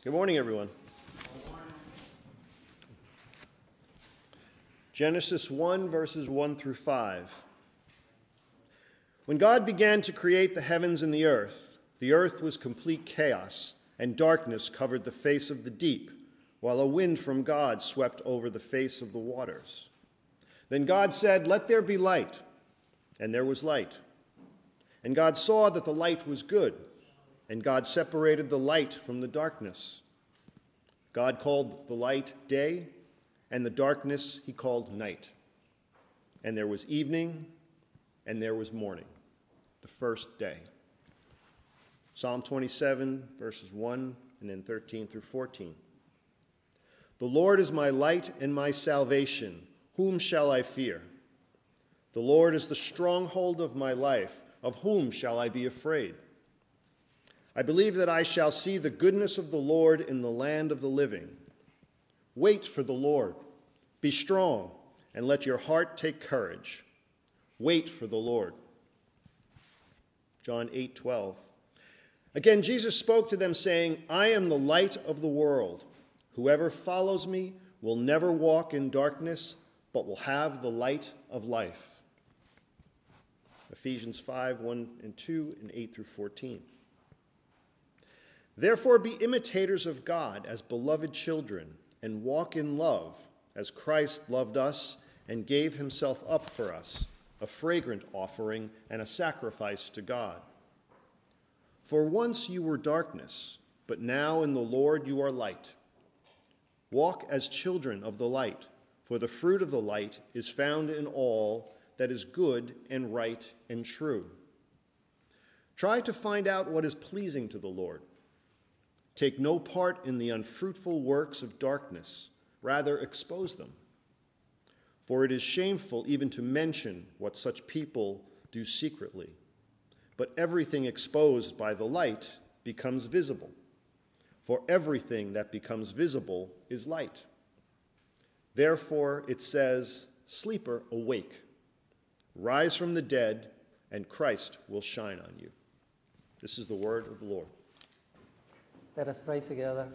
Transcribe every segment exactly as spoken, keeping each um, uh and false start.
Good morning, everyone. Genesis one, verses one through five. When God began to create the heavens and the earth, the earth was complete chaos, and darkness covered the face of the deep, while a wind from God swept over the face of the waters. Then God said, "Let there be light," and there was light. And God saw that the light was good, and God separated the light from the darkness. God called the light day, and the darkness he called night. And there was evening, and there was morning, the first day. Psalm twenty-seven, verses one, and then thirteen through fourteen. The Lord is my light and my salvation. Whom shall I fear? The Lord is the stronghold of my life. Of whom shall I be afraid? I believe that I shall see the goodness of the Lord in the land of the living. Wait for the Lord. Be strong, and let your heart take courage. Wait for the Lord. John eight twelve. Again, Jesus spoke to them, saying, I am the light of the world. Whoever follows me will never walk in darkness, but will have the light of life. Ephesians five, one and two, and eight through fourteen. Therefore be imitators of God as beloved children, and walk in love, as Christ loved us and gave himself up for us, a fragrant offering and a sacrifice to God. For once you were darkness, but now in the Lord you are light. Walk as children of the light, for the fruit of the light is found in all that is good and right and true. Try to find out what is pleasing to the Lord. Take no part in the unfruitful works of darkness, rather expose them. For it is shameful even to mention what such people do secretly. But everything exposed by the light becomes visible. For everything that becomes visible is light. Therefore it says, Sleeper, awake. Rise from the dead, and Christ will shine on you. This is the word of the Lord. Let us pray together.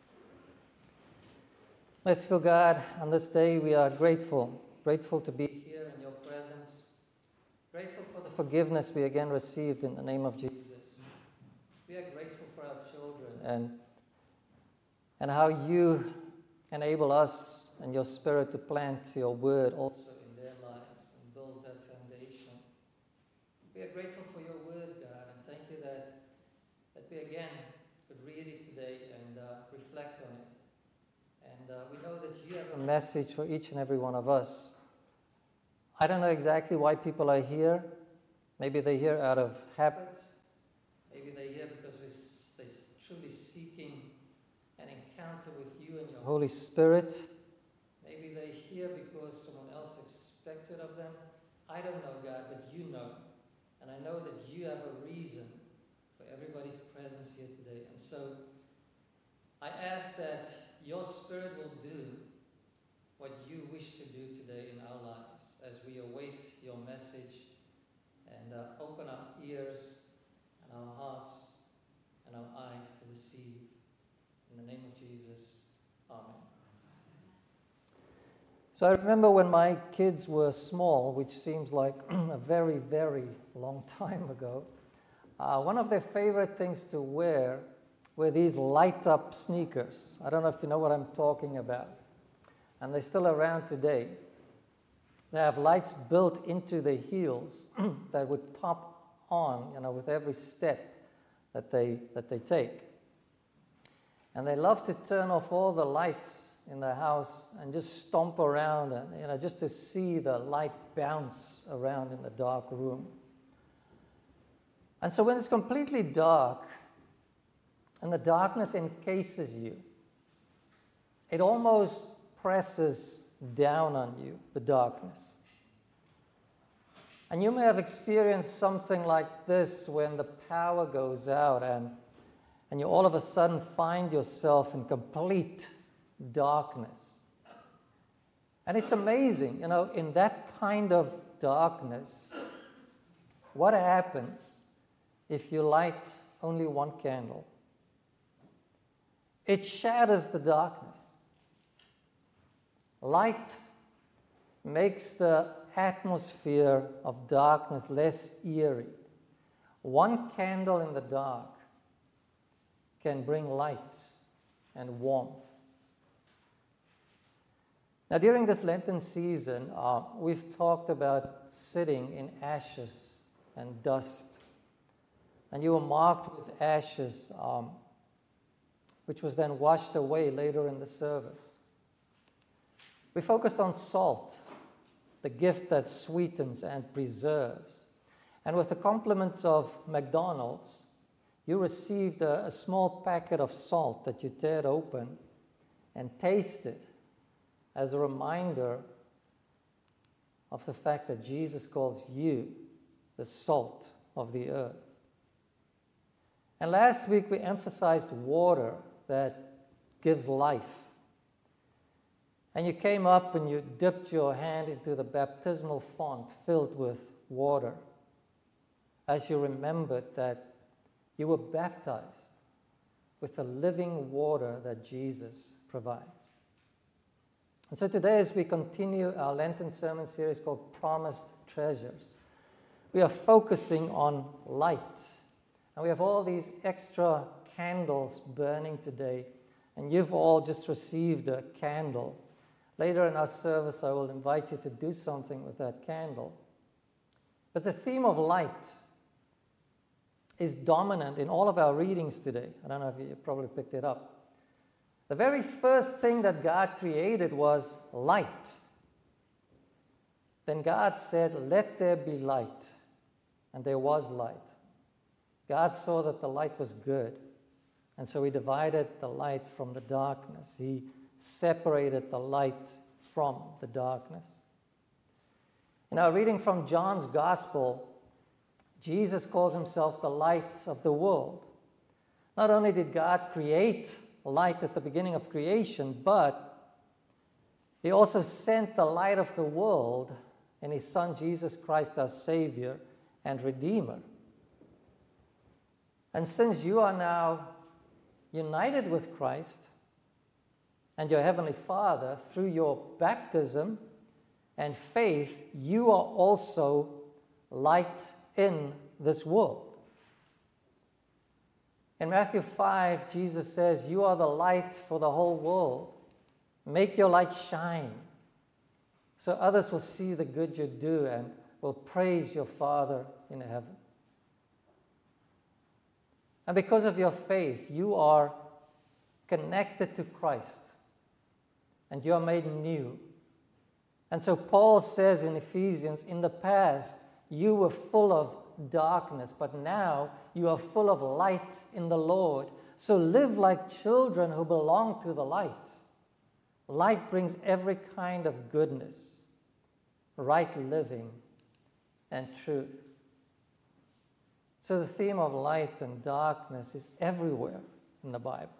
Merciful God, on this day we are grateful, grateful to be here in your presence, grateful for the forgiveness we again received in the name of Jesus. We are grateful for our children and, and how you enable us and your Spirit to plant your word also in their lives and build that foundation. We are grateful for your word, God, and thank you that, that we again could read it today and uh, reflect on it. And uh, we know that you have a message for each and every one of us. I don't know exactly why people are here. Maybe they're here out of habit. Maybe they're here because we're, they're truly seeking an encounter with you and your Holy Spirit. Maybe they're here because someone else expected of them. I don't know, God, but you know. And I know that you have a reason for everybody's presence here today. And so I ask that your Spirit will do what you wish to do today in our lives as we await your message and uh, open our ears and our hearts and our eyes to receive. In the name of Jesus, amen. So I remember when my kids were small, which seems like a very, very long time ago, uh, one of their favorite things to wear were these light-up sneakers. I don't know if you know what I'm talking about. And they're still around today. They have lights built into the heels that would pop on, you know, with every step that they that they take. And they love to turn off all the lights in the house and just stomp around and, you know, just to see the light bounce around in the dark room. And so when it's completely dark and the darkness encases you, it almost presses down on you, the darkness. And you may have experienced something like this when the power goes out and, and you all of a sudden find yourself in complete darkness. And it's amazing, you know, in that kind of darkness, what happens if you light only one candle? It shatters the darkness. Light makes the atmosphere of darkness less eerie. One candle in the dark can bring light and warmth. Now, during this Lenten season, uh, we've talked about sitting in ashes and dust. And you were marked with ashes, um, which was then washed away later in the service. We focused on salt, the gift that sweetens and preserves. And with the compliments of McDonald's, you received a, a small packet of salt that you teared open and tasted as a reminder of the fact that Jesus calls you the salt of the earth. And last week we emphasized water that gives life. And you came up and you dipped your hand into the baptismal font filled with water as you remembered that you were baptized with the living water that Jesus provides. And so today, as we continue our Lenten sermon series called Promised Treasures, we are focusing on light. And we have all these extra candles burning today, and you've all just received a candle. Later in our service, I will invite you to do something with that candle. But the theme of light is dominant in all of our readings today. I don't know if you probably picked it up. The very first thing that God created was light. Then God said, "Let there be light." And there was light. God saw that the light was good. And so he divided the light from the darkness. He separated the light from the darkness. In our reading from John's Gospel, Jesus calls himself the light of the world. Not only did God create light at the beginning of creation, but he also sent the light of the world in his Son Jesus Christ, our Savior and Redeemer. And since you are now united with Christ and your Heavenly Father through your baptism and faith, you are also light in this world. In Matthew five, Jesus says, "You are the light for the whole world. Make your light shine, so others will see the good you do and will praise your Father in heaven." And because of your faith, you are connected to Christ, and you are made new. And so Paul says in Ephesians, in the past, you were full of darkness, but now you are full of light in the Lord. So live like children who belong to the light. Light brings every kind of goodness, right living, and truth. So the theme of light and darkness is everywhere in the Bible.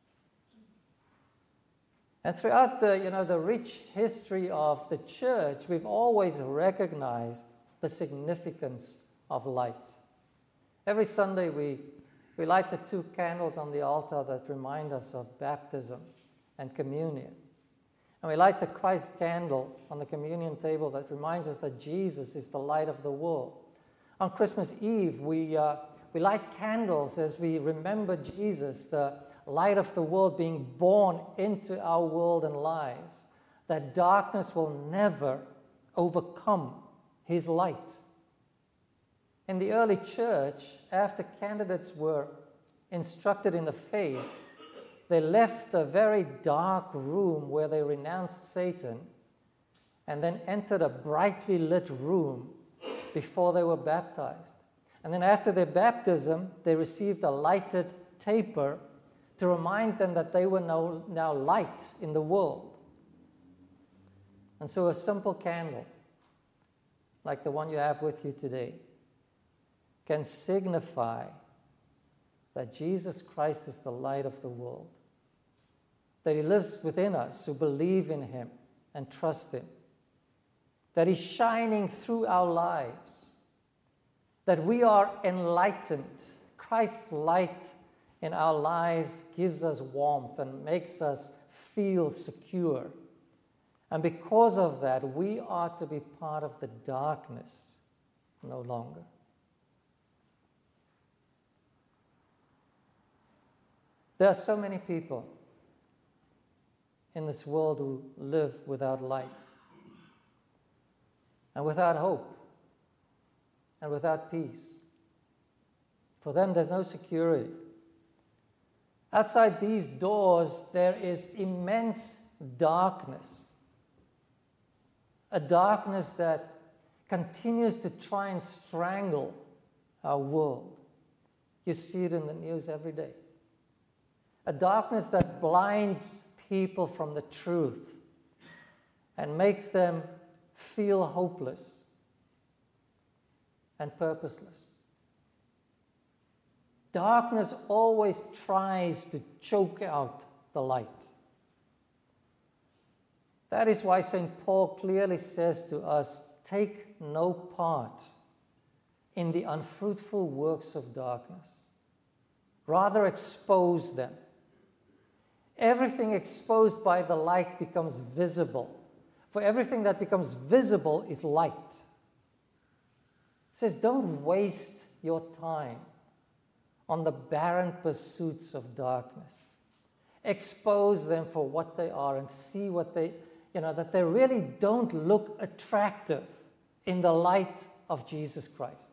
And throughout the, you know, the rich history of the church, we've always recognized the significance of light. Every Sunday we, we light the two candles on the altar that remind us of baptism and communion. And we light the Christ candle on the communion table that reminds us that Jesus is the light of the world. On Christmas Eve, we, uh, we light candles as we remember Jesus, the light of the world, being born into our world and lives, that darkness will never overcome his light. In the early church, after candidates were instructed in the faith, they left a very dark room where they renounced Satan and then entered a brightly lit room before they were baptized. And then after their baptism, they received a lighted taper to remind them that they were now, now light in the world. And so a simple candle, like the one you have with you today, can signify that Jesus Christ is the light of the world, that he lives within us who believe in him and trust him, that he's shining through our lives, that we are enlightened. Christ's light in our lives gives us warmth and makes us feel secure. And because of that, we are to be part of the darkness no longer. There are so many people in this world who live without light and without hope and without peace. For them, there's no security. Outside these doors, there is immense darkness. A darkness that continues to try and strangle our world. You see it in the news every day. A darkness that blinds people from the truth and makes them feel hopeless and purposeless. Darkness always tries to choke out the light. That is why Saint Paul clearly says to us, take no part in the unfruitful works of darkness. Rather expose them. Everything exposed by the light becomes visible. For everything that becomes visible is light. It says, don't waste your time on the barren pursuits of darkness. Expose them for what they are and see what they, you know, that they really don't look attractive in the light of Jesus Christ.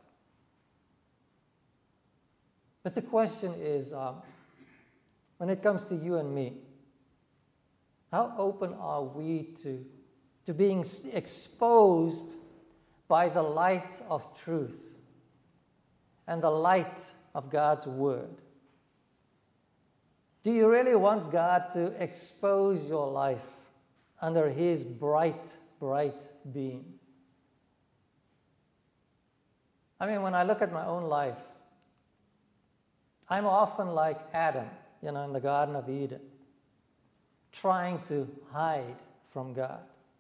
But the question is, um, when it comes to you and me, how open are we to, to being exposed by the light of truth and the light of God's Word? Do you really want God to expose your life under His bright, bright beam? I mean, when I look at my own life, I'm often like Adam, you know, in the Garden of Eden, trying to hide from God.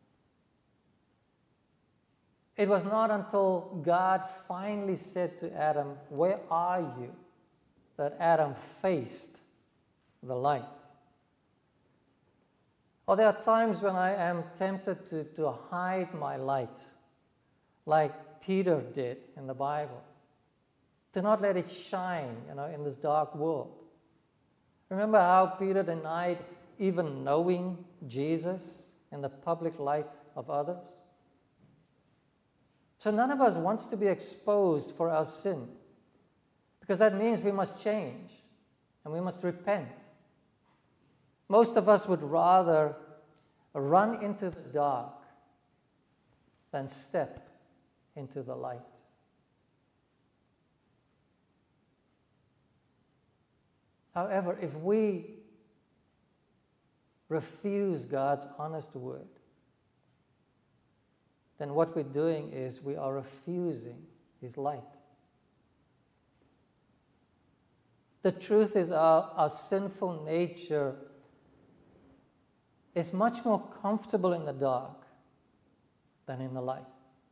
It was not until God finally said to Adam, "Where are you?" that Adam faced the light. Or there are times when I am tempted to, to hide my light, like Peter did in the Bible. To not let it shine, you know, in this dark world. Remember how Peter denied even knowing Jesus in the public light of others? So none of us wants to be exposed for our sin, because that means we must change and we must repent. Most of us would rather run into the dark than step into the light. However, if we refuse God's honest word, then what we're doing is we are refusing His light. The truth is our, our sinful nature is much more comfortable in the dark than in the light.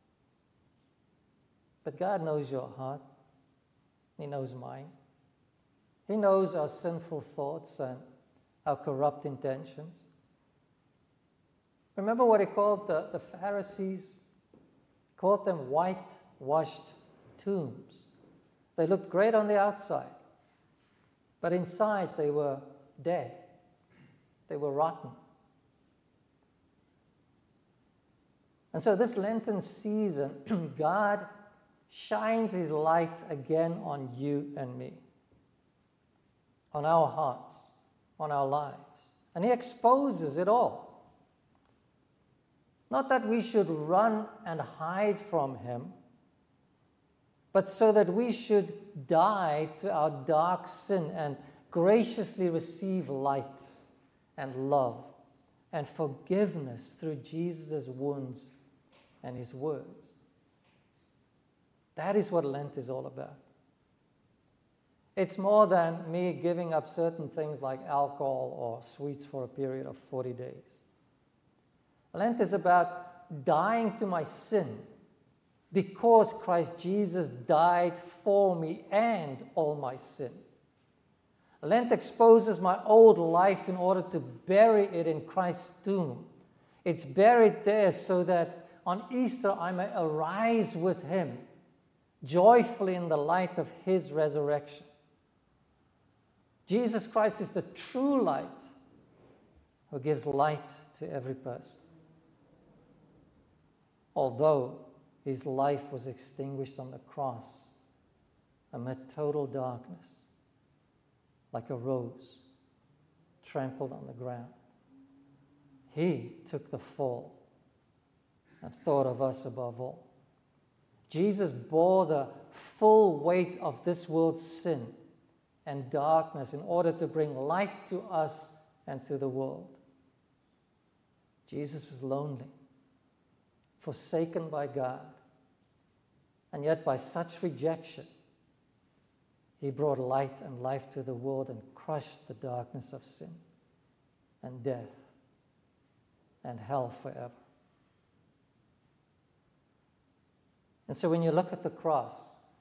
But God knows your heart. He knows mine. He knows our sinful thoughts and our corrupt intentions. Remember what He called the, the Pharisees? He called them whitewashed tombs. They looked great on the outside, but inside they were dead. They were rotten. And so this Lenten season, God shines His light again on you and me, on our hearts, on our lives. And He exposes it all. Not that we should run and hide from Him, but so that we should die to our dark sin and graciously receive light and love and forgiveness through Jesus' wounds and His words. That is what Lent is all about. It's more than me giving up certain things like alcohol or sweets for a period of forty days. Lent is about dying to my sin because Christ Jesus died for me and all my sin. Lent exposes my old life in order to bury it in Christ's tomb. It's buried there so that on Easter I may arise with him, joyfully in the light of his resurrection. Jesus Christ is the true light who gives light to every person. Although his life was extinguished on the cross amid total darkness, like a rose trampled on the ground, he took the fall and thought of us above all. Jesus bore the full weight of this world's sin and darkness in order to bring light to us and to the world. Jesus was lonely, forsaken by God, and yet by such rejection, he brought light and life to the world and crushed the darkness of sin and death and hell forever. And so when you look at the cross,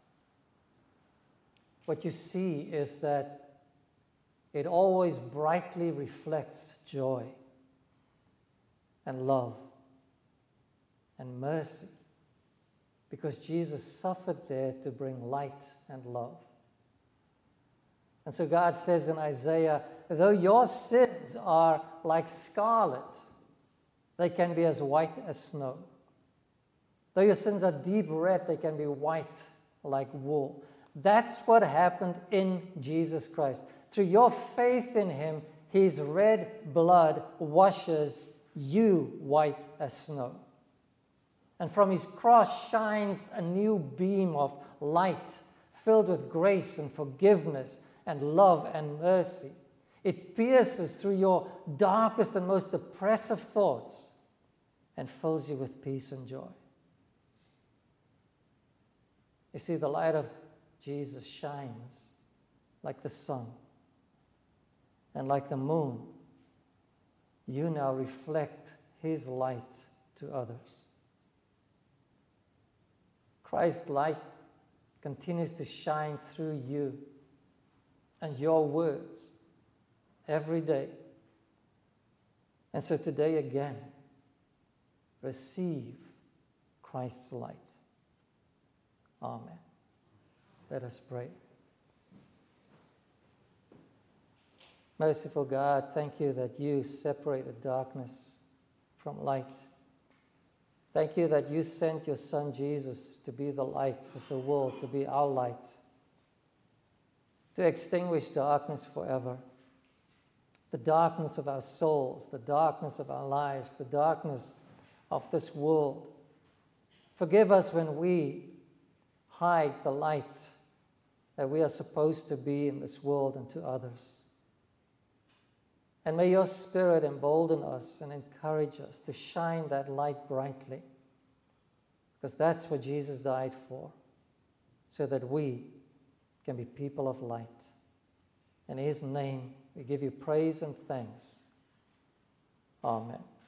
what you see is that it always brightly reflects joy and love and mercy, because Jesus suffered there to bring light and love. And so God says in Isaiah, though your sins are like scarlet, they can be as white as snow. Though your sins are deep red, they can be white like wool. That's what happened in Jesus Christ. Through your faith in him, his red blood washes you white as snow. And from his cross shines a new beam of light filled with grace and forgiveness and love and mercy. It pierces through your darkest and most oppressive thoughts and fills you with peace and joy. You see, the light of Jesus shines like the sun and like the moon. You now reflect his light to others. Christ's light continues to shine through you and your words every day. And so today again, receive Christ's light. Amen. Let us pray. Merciful God, thank you that you separated darkness from light. Thank you that you sent your Son Jesus to be the light of the world, to be our light, to extinguish darkness forever. The darkness of our souls, the darkness of our lives, the darkness of this world. Forgive us when we hide the light that we are supposed to be in this world and to others. And may your Spirit embolden us and encourage us to shine that light brightly, because that's what Jesus died for, so that we can be people of light. In his name, we give you praise and thanks. Amen.